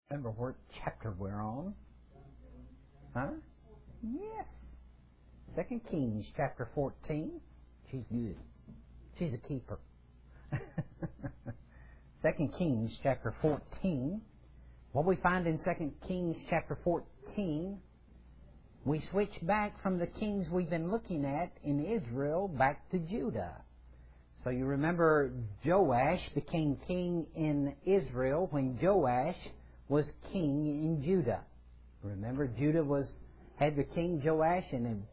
Remember what chapter we're on? Huh? Yes. 2 Kings chapter 14. She's good. She's a keeper. 2 Kings chapter 14. What we find in 2 Kings chapter 14, we switch back from the kings we've been looking at in Israel back to Judah. So you remember Joash became king in Israel when Joash was king in Judah. Remember, Judah had the king Joash, and then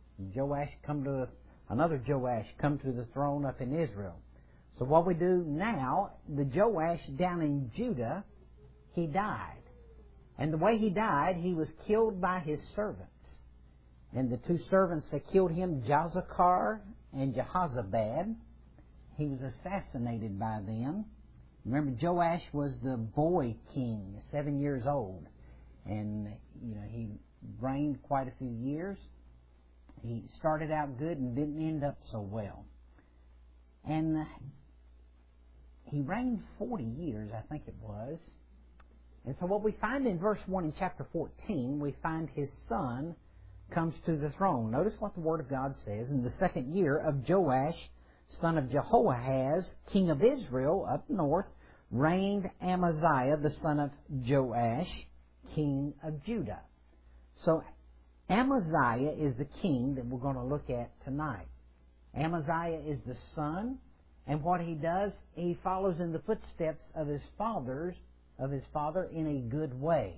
another Joash come to the throne up in Israel. So what we do now, the Joash down in Judah, he died. And the way he died, he was killed by his servants. And the two servants that killed him, Jozachar and Jehozabad, he was assassinated by them. Remember, Joash was the boy king, 7 years old. And, he reigned quite a few years. He started out good and didn't end up so well. And he reigned 40 years, I think it was. And so what we find in verse 1 in chapter 14, we find his son comes to the throne. Notice what the Word of God says. In the second year of Joash, son of Jehoahaz, king of Israel, up north, reigned Amaziah, the son of Joash, king of Judah. So Amaziah is the king that we're going to look at tonight. Amaziah is the son, and what he does, he follows in the footsteps of his father in a good way.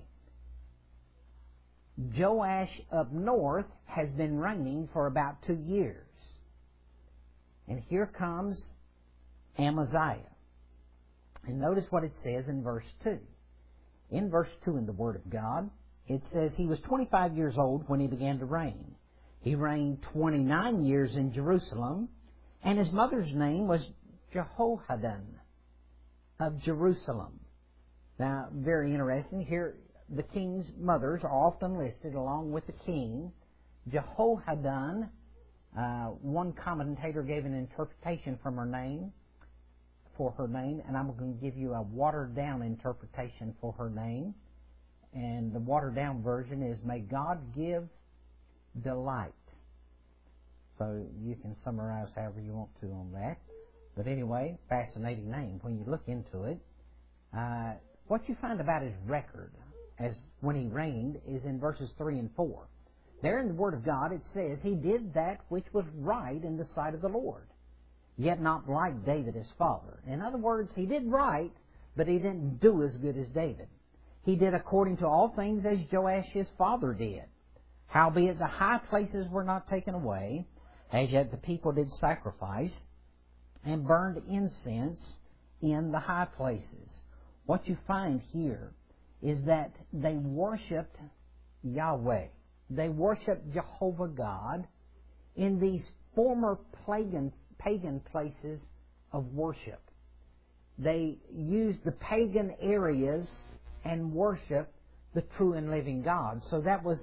Joash up north has been reigning for about 2 years. And here comes Amaziah. And notice what it says in verse 2. In verse 2 in the Word of God, it says, he was 25 years old when he began to reign. He reigned 29 years in Jerusalem, and his mother's name was Jehohadan of Jerusalem. Now, very interesting. Here, the king's mothers are often listed along with the king. Jehohadan, one commentator gave an interpretation for her name, and I'm going to give you a watered-down interpretation for her name. And the watered-down version is, may God give delight. So you can summarize however you want to on that. But anyway, fascinating name when you look into it. What you find about his record as when he reigned is in verses 3 and 4. There in the Word of God it says, he did that which was right in the sight of the Lord, yet not like David his father. In other words, he did right, but he didn't do as good as David. He did according to all things as Joash his father did. Howbeit the high places were not taken away, as yet the people did sacrifice, and burned incense in the high places. What you find here is that they worshipped Yahweh. They worshipped Jehovah God in these former pagan places of worship. They used the pagan areas and worshiped the true and living God. So that was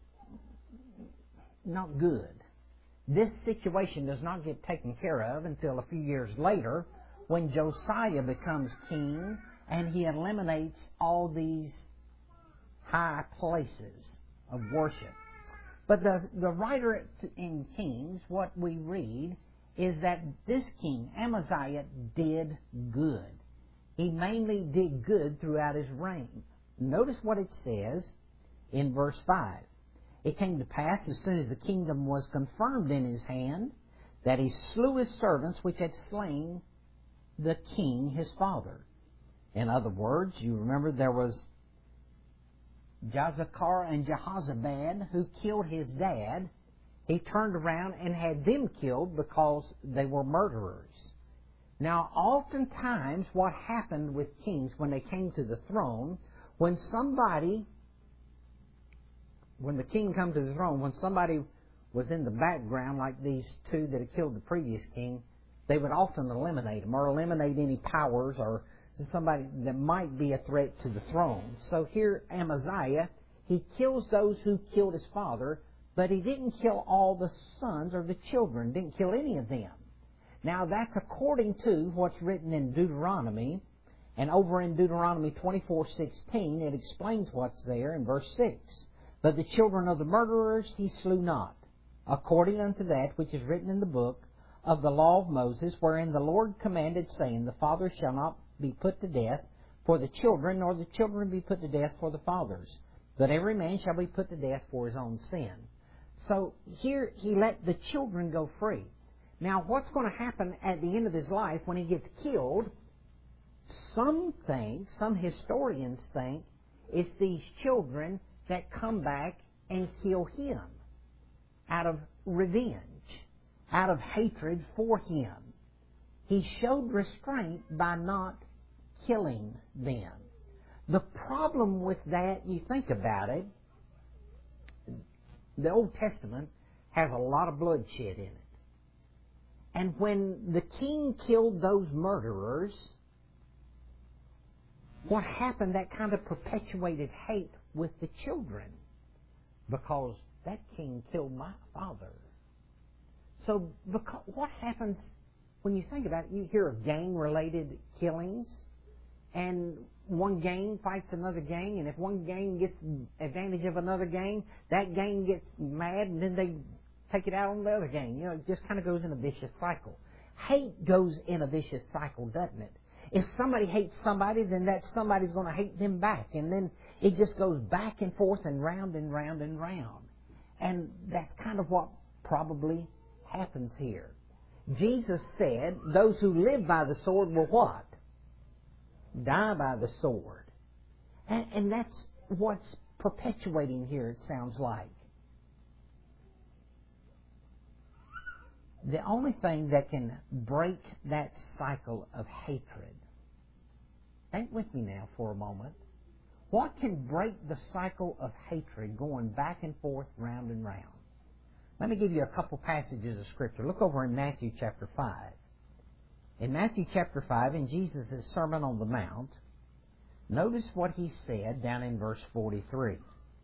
not good. This situation does not get taken care of until a few years later when Josiah becomes king and he eliminates all these high places of worship. But the writer in Kings, what we read is that this king, Amaziah, did good. He mainly did good throughout his reign. Notice what it says in verse 5. It came to pass, as soon as the kingdom was confirmed in his hand, that he slew his servants which had slain the king his father. In other words, you remember there was Jozachar and Jehozabad who killed his dad. He turned around and had them killed because they were murderers. Now, oftentimes what happened with kings when they came to the throne, when the king come to the throne, when somebody was in the background, like these two that had killed the previous king, they would often eliminate them or eliminate any powers or somebody that might be a threat to the throne. So here Amaziah, he kills those who killed his father, but he didn't kill all the sons or the children, didn't kill any of them. Now that's according to what's written in Deuteronomy And over in Deuteronomy 24:16, it explains what's there in verse 6. But the children of the murderers he slew not, according unto that which is written in the book of the law of Moses, wherein the Lord commanded, saying, The father shall not be put to death for the children, nor the children be put to death for the fathers. But every man shall be put to death for his own sin. So here he let the children go free. Now what's going to happen at the end of his life when he gets killed? Some historians think, it's these children that come back and kill him out of revenge, out of hatred for him. He showed restraint by not killing them. The problem with that, you think about it, the Old Testament has a lot of bloodshed in it. And when the king killed those murderers, what happened? That kind of perpetuated hate with the children, because that king killed my father. So what happens when you think about it? You hear of gang-related killings, and one gang fights another gang, and if one gang gets advantage of another gang, that gang gets mad, and then they take it out on the other gang. You know, it just kind of goes in a vicious cycle. Hate goes in a vicious cycle, doesn't it? If somebody hates somebody, then that somebody's going to hate them back. And then it just goes back and forth and round and round and round. And that's kind of what probably happens here. Jesus said, those who live by the sword will what? Die by the sword. And that's what's perpetuating here, it sounds like. The only thing that can break that cycle of hatred, think with me now for a moment. What can break the cycle of hatred going back and forth, round and round? Let me give you a couple passages of Scripture. Look over in Matthew chapter 5. In Matthew chapter 5, in Jesus' Sermon on the Mount, notice what he said down in verse 43.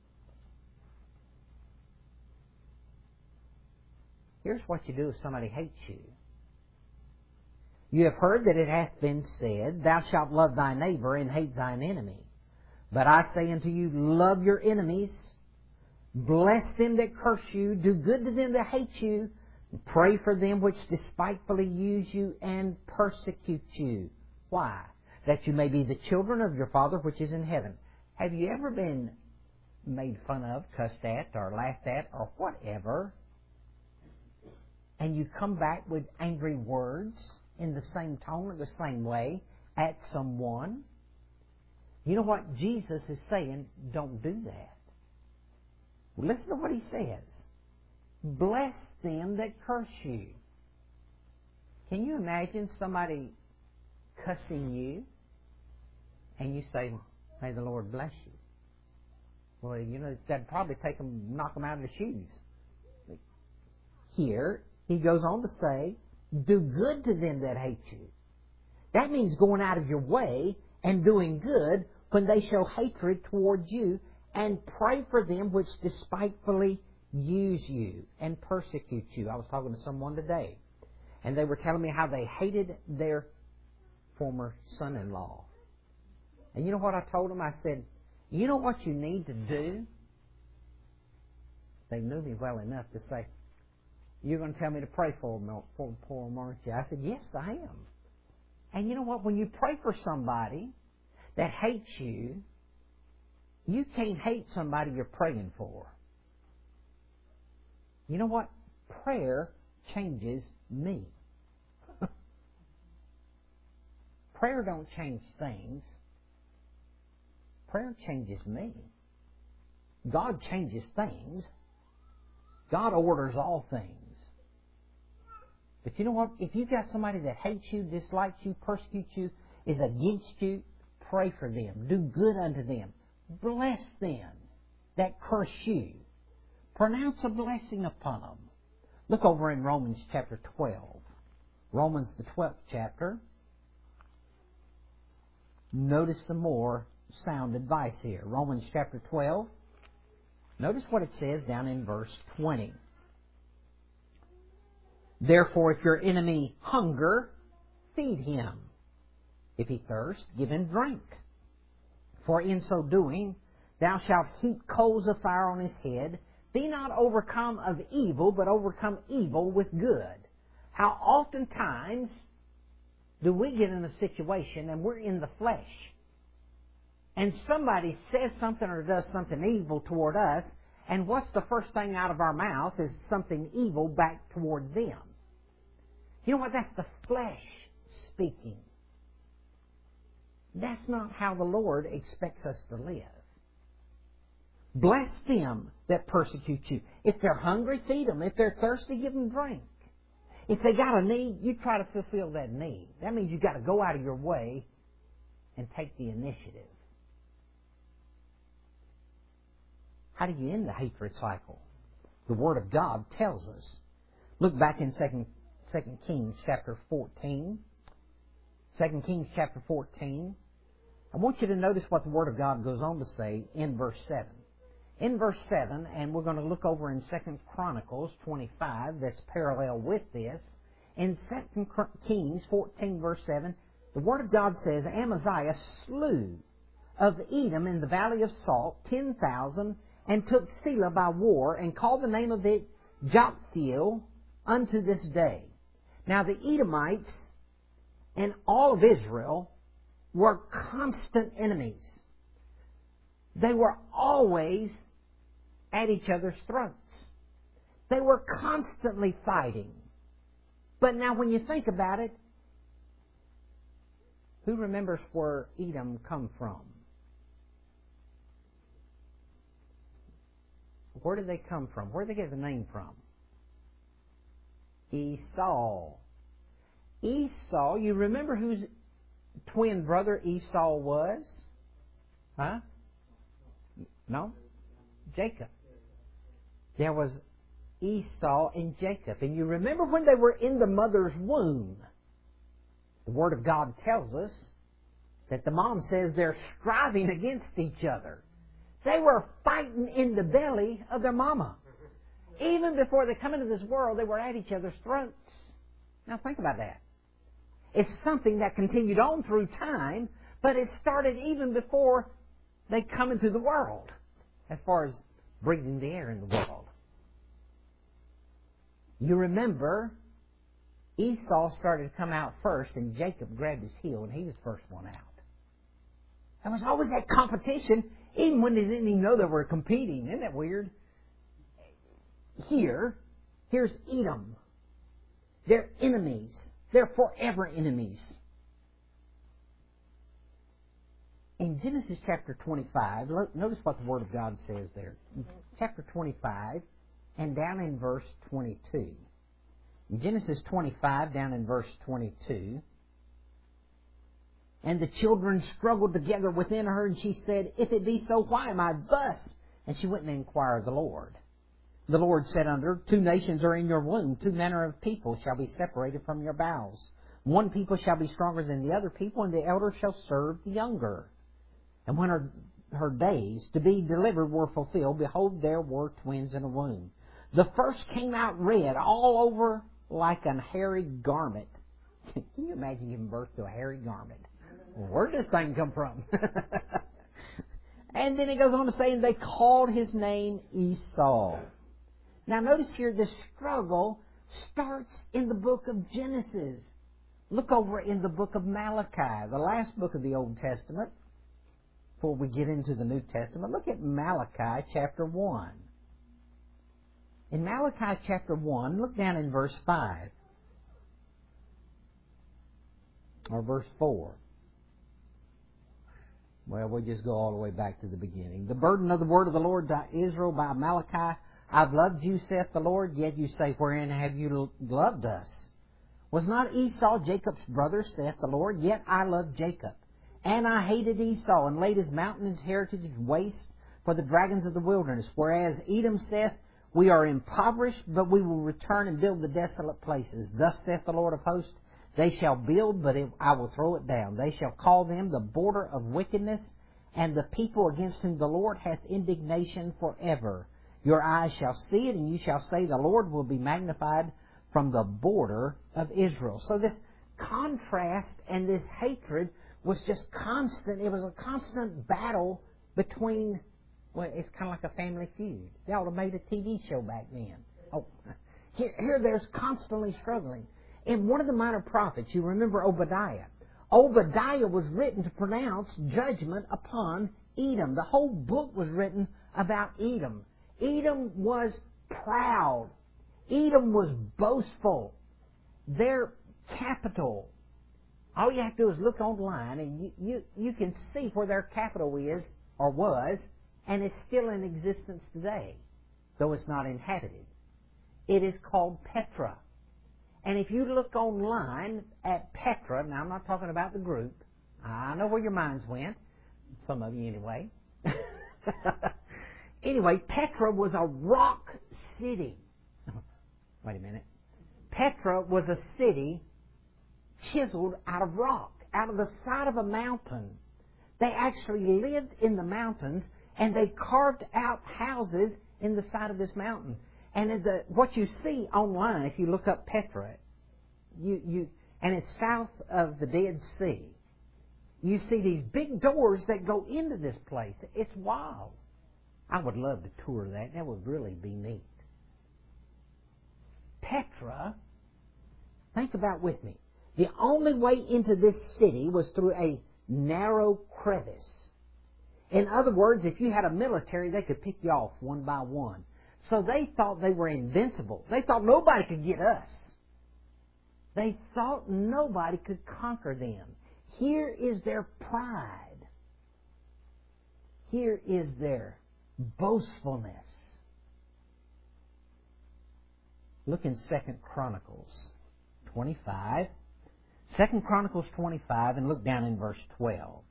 Here's what you do if somebody hates you. You have heard that it hath been said, Thou shalt love thy neighbor and hate thine enemy. But I say unto you, love your enemies, bless them that curse you, do good to them that hate you, pray for them which despitefully use you and persecute you. Why? That you may be the children of your Father which is in heaven. Have you ever been made fun of, cussed at, or laughed at, or whatever, and you come back with angry words in the same tone or the same way at someone? You know what Jesus is saying? Don't do that. Listen to what he says. Bless them that curse you. Can you imagine somebody cussing you and you say, May the Lord bless you? Well, you know, that'd probably knock them out of their shoes. Here, he goes on to say, do good to them that hate you. That means going out of your way and doing good when they show hatred towards you, and pray for them which despitefully use you and persecute you. I was talking to someone today, and they were telling me how they hated their former son-in-law. And you know what I told them? I said, you know what you need to do? They knew me well enough to say, you're going to tell me to pray for them, aren't you? I said, yes, I am. And you know what? When you pray for somebody that hates you, you can't hate somebody you're praying for. You know what? Prayer changes me. Prayer don't change things. Prayer changes me. God changes things. God orders all things. But you know what? If you've got somebody that hates you, dislikes you, persecutes you, is against you, pray for them. Do good unto them. Bless them that curse you. Pronounce a blessing upon them. Look over in Romans chapter 12. Romans the 12th chapter. Notice some more sound advice here. Romans chapter 12. Notice what it says down in verse 20. Therefore, if your enemy hunger, feed him. If he thirst, give him drink. For in so doing, thou shalt heap coals of fire on his head. Be not overcome of evil, but overcome evil with good. How oftentimes do we get in a situation and we're in the flesh, and somebody says something or does something evil toward us, and what's the first thing out of our mouth is something evil back toward them. You know what? That's the flesh speaking. That's not how the Lord expects us to live. Bless them that persecute you. If they're hungry, feed them. If they're thirsty, give them drink. If they got a need, you try to fulfill that need. That means you've got to go out of your way and take the initiative. How do you end the hatred cycle? The Word of God tells us. Look back in 2 Kings chapter 14. 2 Kings chapter 14. I want you to notice what the Word of God goes on to say in verse 7. In verse 7, and we're going to look over in 2 Chronicles 25, that's parallel with this. In 2 Kings 14, verse 7, the Word of God says, Amaziah slew of Edom in the valley of Salt 10,000, and took Selah by war, and called the name of it Joktheel unto this day. Now the Edomites and all of Israel were constant enemies. They were always at each other's throats. They were constantly fighting. But now when you think about it, who remembers where Edom come from? Where did they come from? Where did they get the name from? Esau. Esau, you remember whose twin brother Esau was? Huh? No? Jacob. There was Esau and Jacob. And you remember when they were in the mother's womb, the Word of God tells us that the mom says they're striving against each other. They were fighting in the belly of their mama. Even before they come into this world, they were at each other's throats. Now think about that. It's something that continued on through time, but it started even before they come into the world, as far as breathing the air in the world. You remember, Esau started to come out first, and Jacob grabbed his heel, and he was the first one out. There was always that competition, even when they didn't even know they were competing. Isn't that weird? Here's Edom. They're enemies. They're forever enemies. In Genesis chapter 25, notice what the Word of God says there. Chapter 25, and down in verse 22. In Genesis 25, down in verse 22, and the children struggled together within her, and she said, If it be so, why am I thus? And she went and inquired of the Lord. The Lord said unto her, 2 nations are in your womb, 2 manner of people shall be separated from your bowels. One people shall be stronger than the other people, and the elder shall serve the younger. And when her days to be delivered were fulfilled, behold, there were twins in a womb. The first came out red, all over like a hairy garment. Can you imagine giving birth to a hairy garment? Where did this thing come from? And then it goes on to say, and they called his name Esau. Now notice here, this struggle starts in the book of Genesis. Look over in the book of Malachi, the last book of the Old Testament, before we get into the New Testament. Look at Malachi chapter 1. In Malachi chapter 1, look down in verse 5. Or verse 4. Well, we'll just go all the way back to the beginning. The burden of the word of the Lord to Israel by Malachi. I've loved you, saith the Lord, yet you say, Wherein have you loved us? Was not Esau Jacob's brother, saith the Lord? Yet I loved Jacob. And I hated Esau, and laid his mountain and his heritage waste for the dragons of the wilderness. Whereas Edom saith, We are impoverished, but we will return and build the desolate places. Thus saith the Lord of hosts, They shall build, but I will throw it down. They shall call them the border of wickedness, and the people against whom the Lord hath indignation forever. Your eyes shall see it, and you shall say, The Lord will be magnified from the border of Israel. So this contrast and this hatred was just constant. It was a constant battle between, well, it's kind of like a Family Feud. They ought to have made a TV show back then. Oh, here there's constantly struggling. In one of the minor prophets, you remember Obadiah. Obadiah was written to pronounce judgment upon Edom. The whole book was written about Edom. Edom was proud. Edom was boastful. Their capital. All you have to do is look online and you can see where their capital is or was, and it's still in existence today, though it's not inhabited. It is called Petra. And if you look online at Petra, now I'm not talking about the group. I know where your minds went. Some of you anyway. Anyway, Petra was a rock city. Wait a minute. Petra was a city chiseled out of rock, out of the side of a mountain. They actually lived in the mountains, and they carved out houses in the side of this mountain. And what you see online, if you look up Petra, and it's south of the Dead Sea, you see these big doors that go into this place. It's wild. I would love to tour that. That would really be neat. Petra, think about with me. The only way into this city was through a narrow crevice. In other words, if you had a military, they could pick you off one by one. So they thought they were invincible. They thought nobody could get us. They thought nobody could conquer them. Here is their pride. Here is their boastfulness. Look in 2 Chronicles 25. 2 Chronicles 25, and look down in verse 12.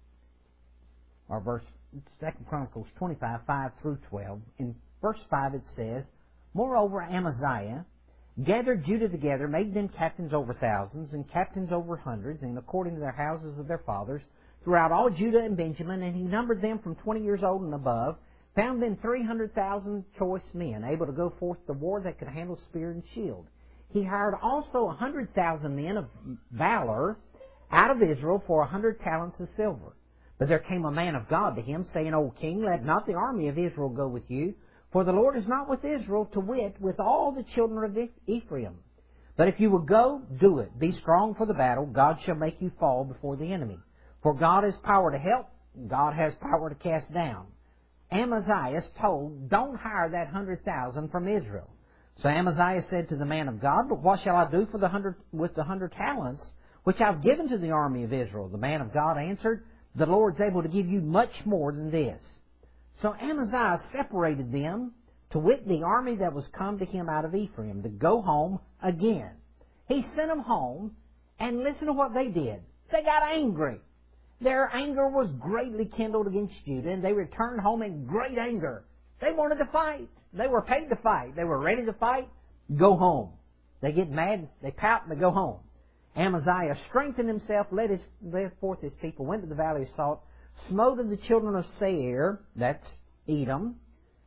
Or 2 Chronicles 25, 5 through 12. In verse 5 it says, Moreover, Amaziah gathered Judah together, made them captains over thousands, and captains over hundreds, and according to their houses of their fathers, throughout all Judah and Benjamin, and he numbered them from 20 years old and above, found them 300,000 choice men, able to go forth to war that could handle spear and shield. He hired also 100,000 men of valor out of Israel for 100 talents of silver. But there came a man of God to him, saying, O king, let not the army of Israel go with you, for the Lord is not with Israel, to wit, with all the children of Ephraim. But if you will go, do it. Be strong for the battle. God shall make you fall before the enemy. For God has power to help. God has power to cast down. Amaziah is told, don't hire that 100,000 from Israel. So Amaziah said to the man of God, But what shall I do with the 100 talents, which I've given to the army of Israel? The man of God answered, The Lord's able to give you much more than this. So Amaziah separated them, to wit, the army that was come to him out of Ephraim, to go home again. He sent them home, and listen to what they did. They got angry. Their anger was greatly kindled against Judah, and they returned home in great anger. They wanted to fight. They were paid to fight. They were ready to fight. Go home. They get mad, they pout, and they go home. Amaziah strengthened himself, led forth his people, went to the valley of Salt, smote of the children of Seir, that's Edom,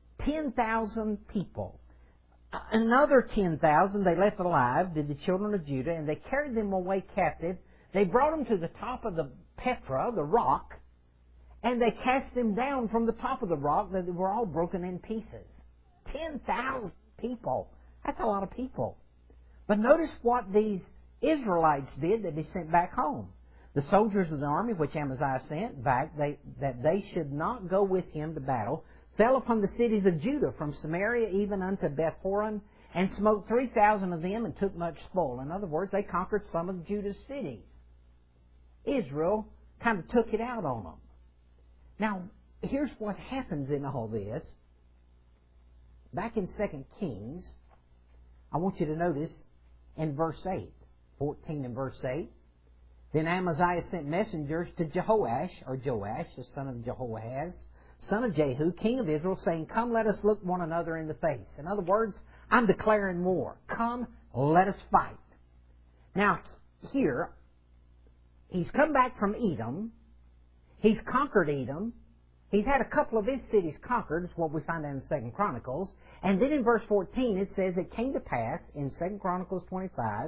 10,000 people. Another 10,000 they left alive, did the children of Judah, and they carried them away captive. They brought them to the top of the Petra, the rock, and they cast them down from the top of the rock. They were all broken in pieces. 10,000 people. That's a lot of people. But notice what these Israelites did that they sent back home. The soldiers of the army which Amaziah sent back, that they should not go with him to battle, fell upon the cities of Judah, from Samaria even unto Beth-horon, and smote 3,000 of them, and took much spoil. In other words, they conquered some of Judah's cities. Israel kind of took it out on them. Now, here's what happens in all this. Back in 2 Kings, I want you to notice in verse 8, 14 and verse 8, Then Amaziah sent messengers to Joash, the son of Jehoahaz, son of Jehu, king of Israel, saying, Come, let us look one another in the face. In other words, I'm declaring war. Come, let us fight. Now, here, he's come back from Edom. He's conquered Edom. He's had a couple of his cities conquered. That's what we find out in 2 Chronicles. And then in verse 14 it says, It came to pass in 2 Chronicles 25,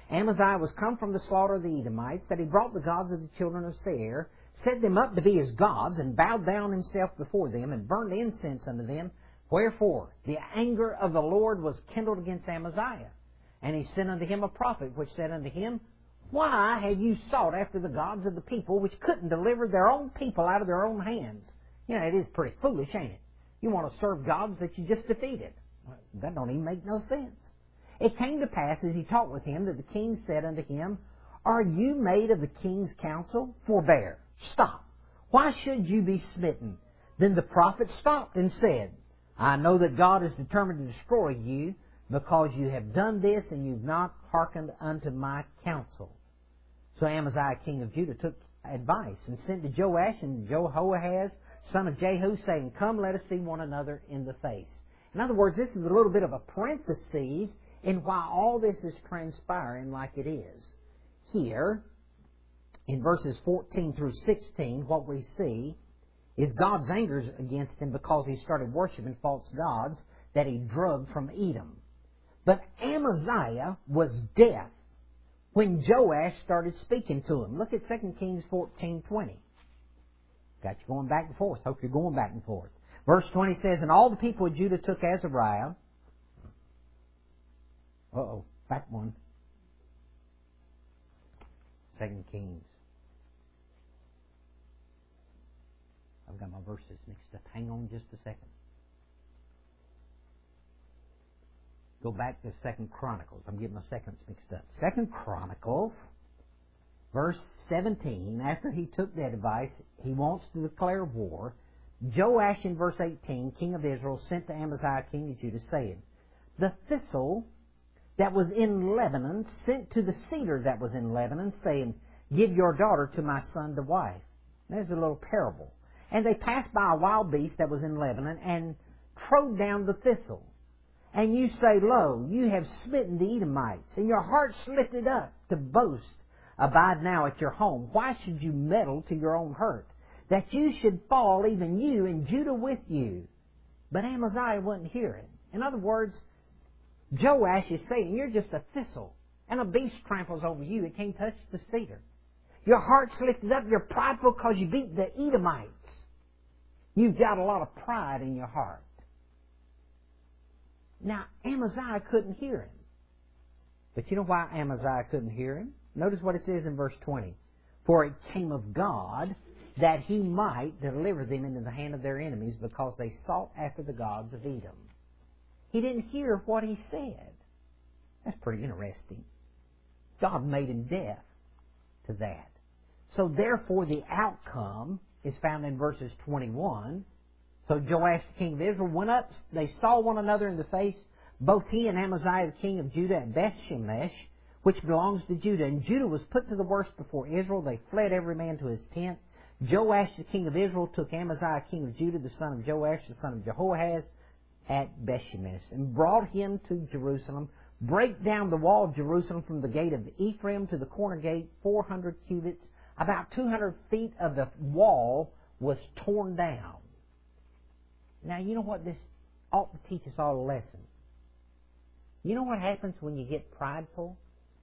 Amaziah was come from the slaughter of the Edomites, that he brought the gods of the children of Seir, set them up to be his gods, and bowed down himself before them, and burned incense unto them. Wherefore the anger of the Lord was kindled against Amaziah. And he sent unto him a prophet, which said unto him, Why have you sought after the gods of the people, which couldn't deliver their own people out of their own hands? You know, it is pretty foolish, ain't it? You want to serve gods that you just defeated. That don't even make no sense. It came to pass, as he talked with him, that the king said unto him, Are you made of the king's counsel? Forbear. Stop. Why should you be smitten? Then the prophet stopped and said, I know that God is determined to destroy you, because you have done this, and you've not hearkened unto my counsel. So Amaziah, king of Judah, took advice, and sent to Joash and Jehoahaz, son of Jehu, saying, Come, let us see one another in the face. In other words, this is a little bit of a parenthesis in why all this is transpiring like it is. Here, in verses 14 through 16, what we see is God's anger against him because he started worshiping false gods that he drugged from Edom. But Amaziah was deaf when Joash started speaking to him. Look at 2 Kings 14:20. Got you going back and forth. Hope you're going back and forth. Verse 20 says, And all the people of Judah took Azariah. Back one. 2 Kings. I've got my verses mixed up. Hang on just a second. Go back to 2 Chronicles. I'm getting my seconds mixed up. 2 Chronicles, verse 17. After he took that advice, he wants to declare war. Joash, in verse 18, king of Israel, sent to Amaziah, king of Judah, saying, The thistle that was in Lebanon sent to the cedar that was in Lebanon, saying, Give your daughter to my son to wife. There's a little parable. And they passed by a wild beast that was in Lebanon, and trode down the thistle. And you say, Lo, you have smitten the Edomites, and your heart's lifted up to boast. Abide now at your home. Why should you meddle to your own hurt? That you should fall, even you, and Judah with you. But Amaziah wouldn't hear it. In other words, Joash is saying, You're just a thistle, and a beast tramples over you. It can't touch the cedar. Your heart's lifted up. You're prideful because you beat the Edomites. You've got a lot of pride in your heart. Now, Amaziah couldn't hear him. But you know why Amaziah couldn't hear him? Notice what it says in verse 20. For it came of God that he might deliver them into the hand of their enemies, because they sought after the gods of Edom. He didn't hear what he said. That's pretty interesting. God made him deaf to that. So therefore the outcome is found in verses 21. So Joash, the king of Israel, went up. They saw one another in the face, both he and Amaziah, the king of Judah, at Bethshemesh, which belongs to Judah. And Judah was put to the worst before Israel. They fled every man to his tent. Joash, the king of Israel, took Amaziah, king of Judah, the son of Joash, the son of Jehoahaz, at Bethshemesh, and brought him to Jerusalem. Break down the wall of Jerusalem from the gate of Ephraim to the corner gate, 400 cubits. About 200 feet of the wall was torn down. Now, you know what this ought to teach us all a lesson? You know what happens when you get prideful?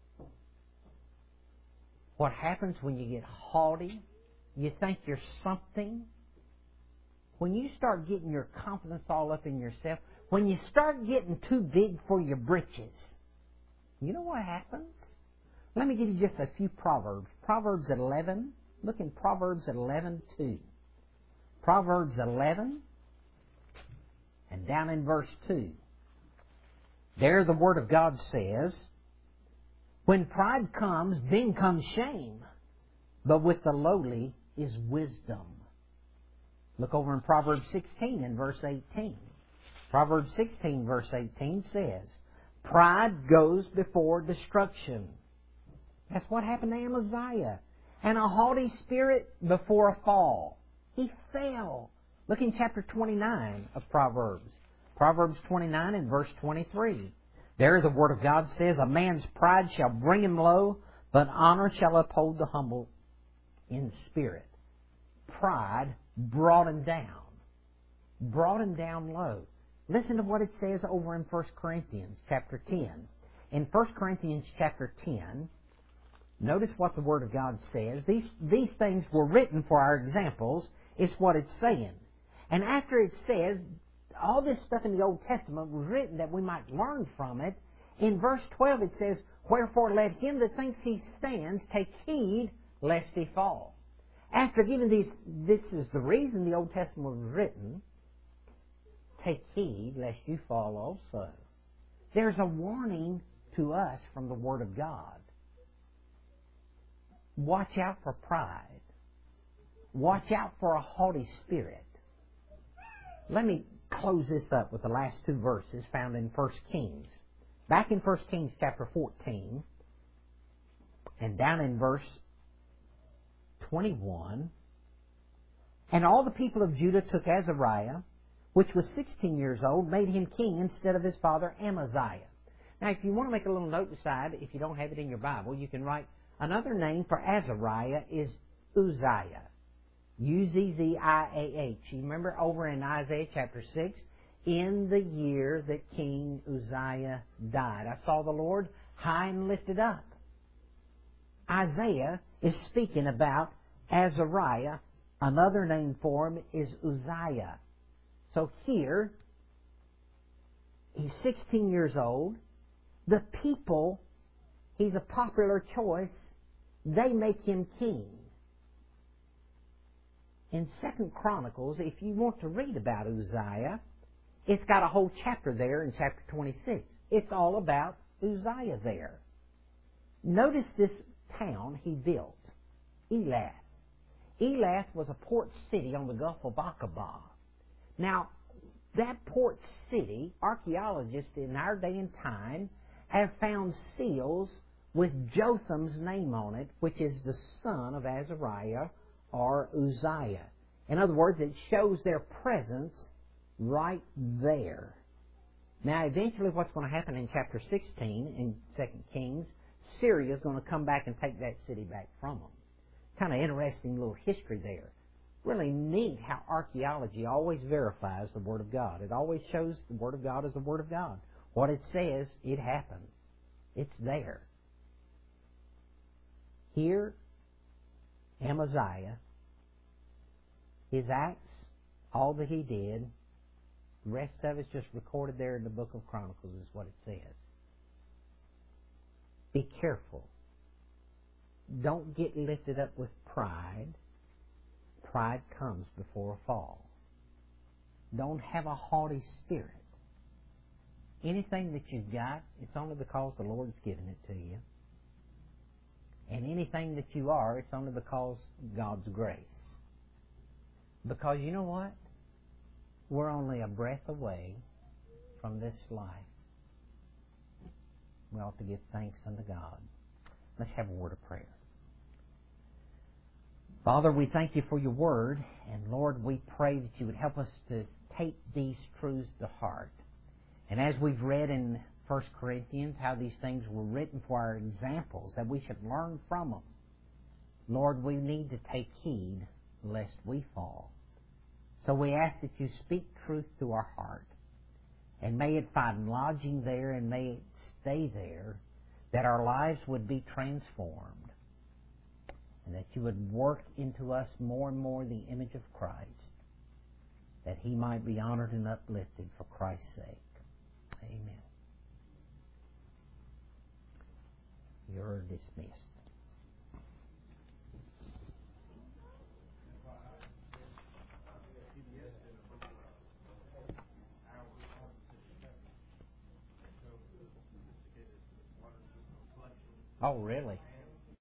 What happens when you get haughty? You think you're something? When you start getting your confidence all up in yourself, when you start getting too big for your britches, you know what happens? Let me give you just a few Proverbs. Proverbs 11. Look in Proverbs 11:2. Proverbs 11 and down in verse 2. There the Word of God says, When pride comes, then comes shame, but with the lowly is wisdom. Look over in Proverbs 16 and verse 18. Proverbs 16 verse 18 says, Pride goes before destruction. That's what happened to Amaziah. And a haughty spirit before a fall. He fell. Look in chapter 29 of Proverbs. Proverbs 29 and verse 23. There the Word of God says, A man's pride shall bring him low, but honor shall uphold the humble in spirit. Pride brought him down. Brought him down low. Listen to what it says over in 1 Corinthians chapter 10. In 1 Corinthians chapter 10, notice what the Word of God says. These things were written for our examples, is what it's saying. And after it says, all this stuff in the Old Testament was written that we might learn from it, in verse 12 it says, "Wherefore let him that thinks he stands take heed lest he fall." After giving this is the reason the Old Testament was written, take heed lest you fall also. There's a warning to us from the Word of God. Watch out for pride. Watch out for a haughty spirit. Let me close this up with the last two verses found in 1 Kings. Back in 1 Kings chapter 14, and down in verse 21, "And all the people of Judah took Azariah, which was 16 years old, made him king instead of his father Amaziah." Now, if you want to make a little note beside, if you don't have it in your Bible, you can write another name for Azariah is Uzziah. Uzziah. You remember over in Isaiah chapter 6, "In the year that King Uzziah died, I saw the Lord high and lifted up." Isaiah is speaking about Azariah. Another name for him is Uzziah. So here, he's 16 years old. The people, he's a popular choice. They make him king. In 2 Chronicles, if you want to read about Uzziah, it's got a whole chapter there in chapter 26. It's all about Uzziah there. Notice this town he built, Elath. Elath was a port city on the Gulf of Aqaba. Now, that port city, archaeologists in our day and time have found seals with Jotham's name on it, which is the son of Azariah or Uzziah. In other words, it shows their presence right there. Now, eventually what's going to happen in chapter 16 in 2 Kings, Syria is going to come back and take that city back from them. Kind of interesting little history there. Really neat how archaeology always verifies the Word of God. It always shows the Word of God is the Word of God. What it says, it happened. It's there. Here, Amaziah, his acts, all that he did, the rest of it's just recorded there in the book of Chronicles is what it says. Be careful. Don't get lifted up with pride. Pride comes before a fall. Don't have a haughty spirit. Anything that you've got, it's only because the Lord's given it to you. And anything that you are, it's only because of God's grace. Because you know what? We're only a breath away from this life. We ought to give thanks unto God. Let's have a word of prayer. Father, we thank you for your word, and Lord, we pray that you would help us to take these truths to heart. And as we've read in 1 Corinthians, how these things were written for our examples, that we should learn from them. Lord, we need to take heed lest we fall. So we ask that you speak truth to our heart, and may it find lodging there, and may it stay there, that our lives would be transformed, and that you would work into us more and more the image of Christ, that he might be honored and uplifted for Christ's sake. Amen. You're dismissed. Oh, really?